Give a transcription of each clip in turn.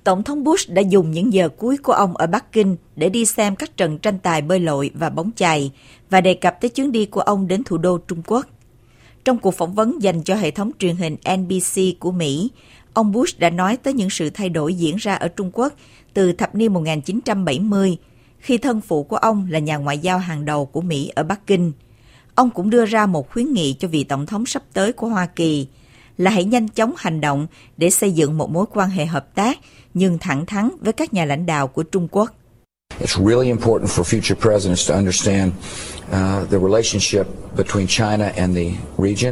Tổng thống Bush đã dùng những giờ cuối của ông ở Bắc Kinh để đi xem các trận tranh tài bơi lội và bóng chày và đề cập tới chuyến đi của ông đến thủ đô Trung Quốc. Trong cuộc phỏng vấn dành cho hệ thống truyền hình NBC của Mỹ, ông Bush đã nói tới những sự thay đổi diễn ra ở Trung Quốc từ thập niên 1970, khi thân phụ của ông là nhà ngoại giao hàng đầu của Mỹ ở Bắc Kinh. Ông cũng đưa ra một khuyến nghị cho vị tổng thống sắp tới của Hoa Kỳ là hãy nhanh chóng hành động để xây dựng một mối quan hệ hợp tác nhưng thẳng thắn với các nhà lãnh đạo của Trung Quốc. It's really important for future presidents to understand the relationship between China and the region.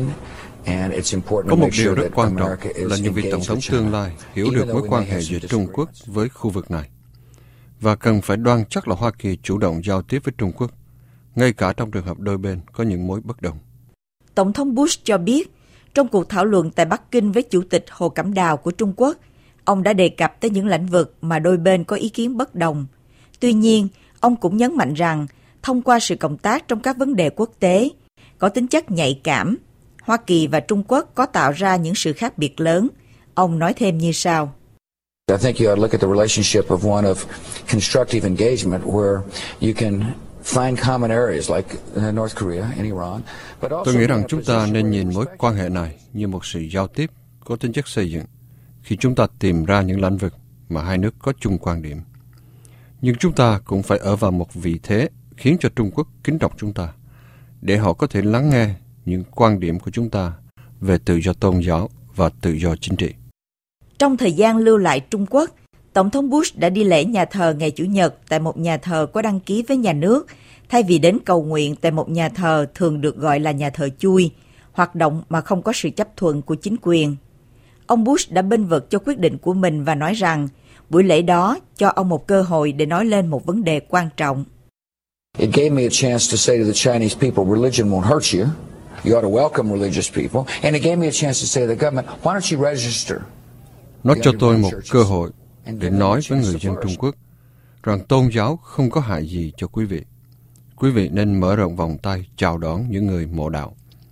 Có một điều rất quan trọng là những vị tổng thống tương lai hiểu được mối quan hệ giữa Trung Quốc với khu vực này. Và cần phải đoan chắc là Hoa Kỳ chủ động giao tiếp với Trung Quốc, ngay cả trong trường hợp đôi bên có những mối bất đồng. Tổng thống Bush cho biết, trong cuộc thảo luận tại Bắc Kinh với Chủ tịch Hồ Cẩm Đào của Trung Quốc, ông đã đề cập tới những lĩnh vực mà đôi bên có ý kiến bất đồng. Tuy nhiên, ông cũng nhấn mạnh rằng, thông qua sự cộng tác trong các vấn đề quốc tế, có tính chất nhạy cảm, Hoa Kỳ và Trung Quốc có tạo ra những sự khác biệt lớn. Ông nói thêm như sau. I think you ought to look at the relationship of one of constructive engagement where you can find common areas like North Korea and Iran. Tôi nghĩ rằng chúng ta nên nhìn mối quan hệ này như một sự giao tiếp có tính chất xây dựng khi chúng ta tìm ra những lĩnh vực mà hai nước có chung quan điểm. Nhưng chúng ta cũng phải ở vào một vị thế khiến cho Trung Quốc kính trọng chúng ta, để họ có thể lắng nghe những quan điểm của chúng ta về tự do tôn giáo và tự do chính trị. Trong thời gian lưu lại Trung Quốc, Tổng thống Bush đã đi lễ nhà thờ ngày Chủ nhật tại một nhà thờ có đăng ký với nhà nước, thay vì đến cầu nguyện tại một nhà thờ thường được gọi là nhà thờ chui, hoạt động mà không có sự chấp thuận của chính quyền. Ông Bush đã bênh vực cho quyết định của mình và nói rằng buổi lễ đó cho ông một cơ hội để nói lên một vấn đề quan trọng. It gave me a chance to say to the Chinese people, religion won't hurt you. You ought to welcome religious people. And it gave me a chance to say to the government, why don't you register? Nó cho tôi một cơ hội để nói với người dân Trung Quốc rằng tôn giáo không có hại gì cho quý vị. Quý vị nên mở rộng vòng tay chào đón những người mộ đạo.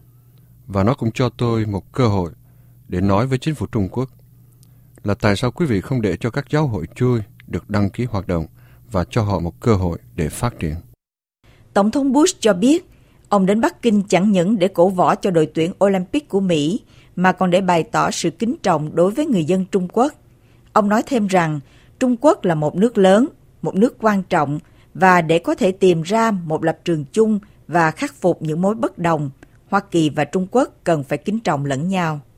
Và nó cũng cho tôi một cơ hội để nói với chính phủ Trung Quốc là tại sao quý vị không để cho các giáo hội chui được đăng ký hoạt động và cho họ một cơ hội để phát triển. Tổng thống Bush cho biết, ông đến Bắc Kinh chẳng những để cổ võ cho đội tuyển Olympic của Mỹ, mà còn để bày tỏ sự kính trọng đối với người dân Trung Quốc. Ông nói thêm rằng, Trung Quốc là một nước lớn, một nước quan trọng, và để có thể tìm ra một lập trường chung và khắc phục những mối bất đồng, Hoa Kỳ và Trung Quốc cần phải kính trọng lẫn nhau.